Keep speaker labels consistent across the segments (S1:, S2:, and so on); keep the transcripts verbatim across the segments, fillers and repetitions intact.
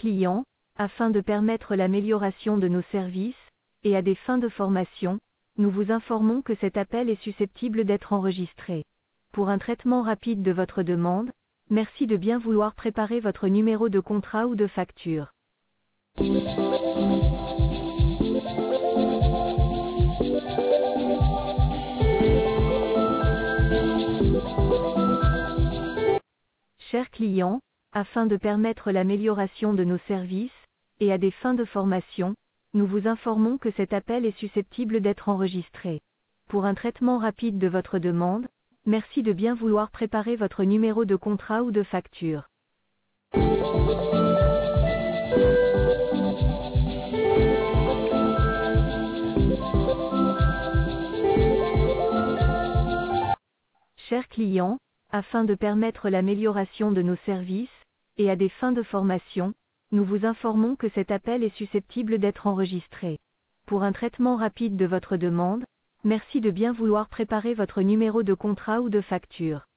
S1: client, afin de permettre l'amélioration de nos services, et à des fins de formation, nous vous informons que cet appel est susceptible d'être enregistré. Pour un traitement rapide de votre demande, merci de bien vouloir préparer votre numéro de contrat ou de facture. Chers clients, afin de permettre l'amélioration de nos services, et à des fins de formation, nous vous informons que cet appel est susceptible d'être enregistré. Pour un traitement rapide de votre demande, merci de bien vouloir préparer votre numéro de contrat ou de facture. Chers clients, afin de permettre l'amélioration de nos services, et à des fins de formation, nous vous informons que cet appel est susceptible d'être enregistré. Pour un traitement rapide de votre demande, merci de bien vouloir préparer votre numéro de contrat ou de facture.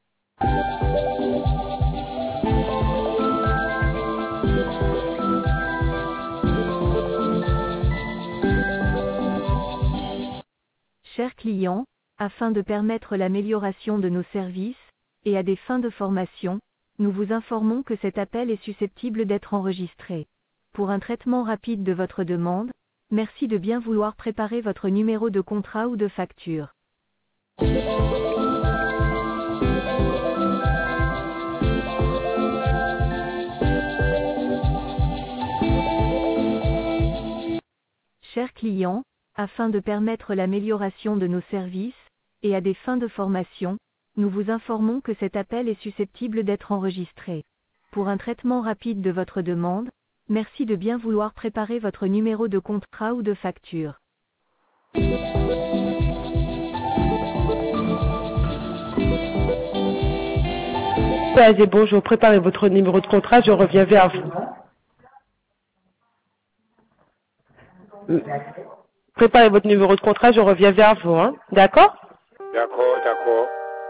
S1: Chers clients, afin de permettre l'amélioration de nos services, et à des fins de formation, nous vous informons que cet appel est susceptible d'être enregistré. Pour un traitement rapide de votre demande, merci de bien vouloir préparer votre numéro de contrat ou de facture. Chers clients, afin de permettre l'amélioration de nos services, et à des fins de formation, nous vous informons que cet appel est susceptible d'être enregistré. Pour un traitement rapide de votre demande, merci de bien vouloir préparer votre numéro de contrat ou de facture.
S2: Allez, bonjour, préparez votre numéro de contrat, je reviens vers vous. Préparez votre numéro de contrat, je reviens vers vous, hein. D'accord?
S3: D'accord, d'accord.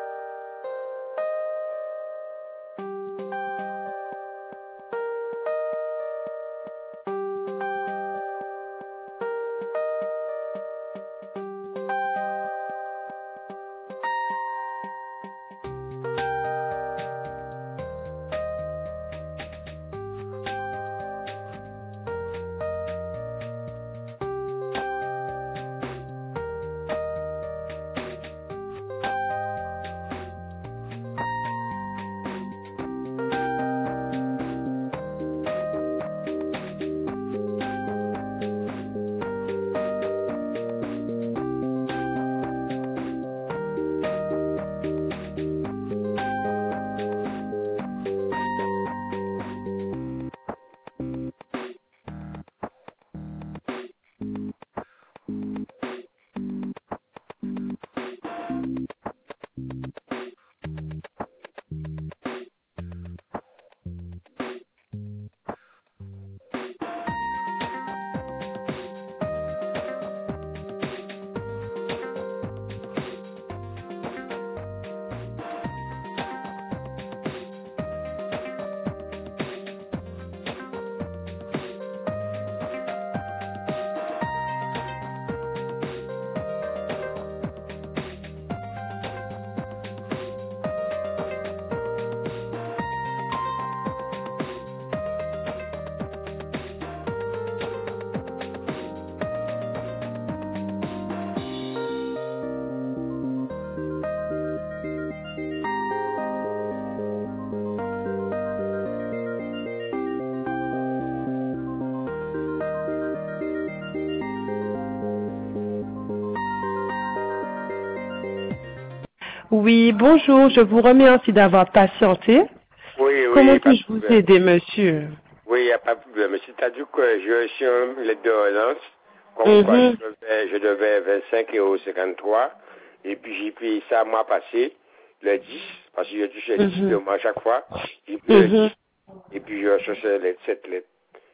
S2: Oui, bonjour, je vous remercie d'avoir patienté.
S3: Oui, oui.
S2: Comment puis-je vous aider, monsieur?
S3: Oui, il n'y a pas de problème. C'est-à-dire que j'ai reçu une lettre de relance, comme
S2: Mm-hmm.
S3: quoi je devais, je devais vingt-cinq euros cinquante-trois, et puis j'ai payé ça le mois passé, le dix, parce que j'ai touché le dix
S2: Mm-hmm.
S3: de mois à chaque fois, j'ai payé le
S2: Mm-hmm.
S3: dix, et puis j'ai reçu cette lettre, cette lettre.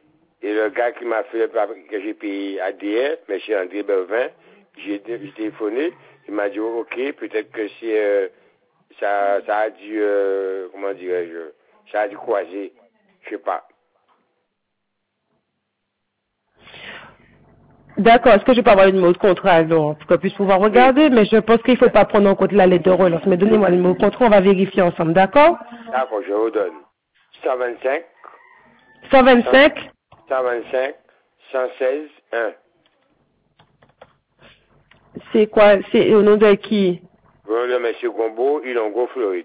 S3: Et le gars qui m'a fait, que j'ai payé A D R, M. André Belvin, j'ai téléphoné, il m'a dit, ok, peut-être que c'est, euh, ça, ça a dû, euh, comment dirais-je, ça a dû croiser, je sais pas.
S2: D'accord, est-ce que je peux avoir le numéro de contrat alors, pour qu'on puisse pouvoir regarder, mais je pense qu'il ne faut pas prendre en compte la lettre de relance. Mais donnez-moi le numéro de contrat, on va vérifier ensemble, d'accord?
S3: D'accord, je vous donne. cent vingt-cinq,
S2: cent vingt-cinq,
S3: cent vingt-cinq, cent seize, un.
S2: c'est quoi? C'est au nom de qui?
S3: Au nom de M. Gombo, Ilongo, Floride.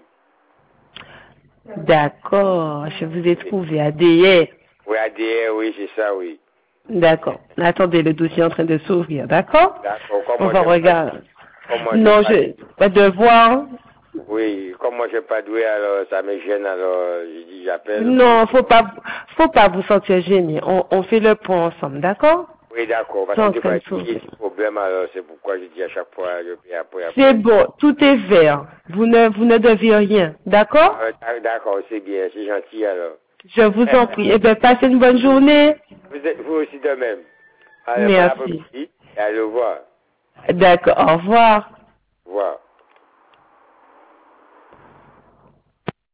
S2: D'accord, je vous ai trouvé à D R.
S3: Oui, A D R, oui, c'est ça, oui.
S2: D'accord. Attendez, le dossier est en train de s'ouvrir, d'accord?
S3: D'accord,
S2: On
S3: comment
S2: va
S3: je
S2: regarder.
S3: Comment
S2: Non,
S3: je
S2: je pas devoir.
S3: Oui, comme moi j'ai pas doué, alors ça me gêne, alors j'ai dit j'appelle.
S2: Non, faut pas, faut pas vous sentir gêné. On, on fait le point ensemble, d'accord?
S3: Oui, d'accord, parce
S2: Sans
S3: que des fois,
S2: qu'elle
S3: il y a des problèmes, alors c'est pourquoi je dis à chaque fois, je paye après, après.
S2: C'est bon, tout est vert. Vous ne, vous ne devez rien, d'accord?
S3: Ah, d'accord, c'est bien, c'est gentil, alors.
S2: Je vous en prie. Eh bien, passez une bonne journée.
S3: Vous, êtes- vous aussi de même. Allez, bon
S2: Merci.
S3: après-midi, et allez au revoir.
S2: D'accord, au revoir.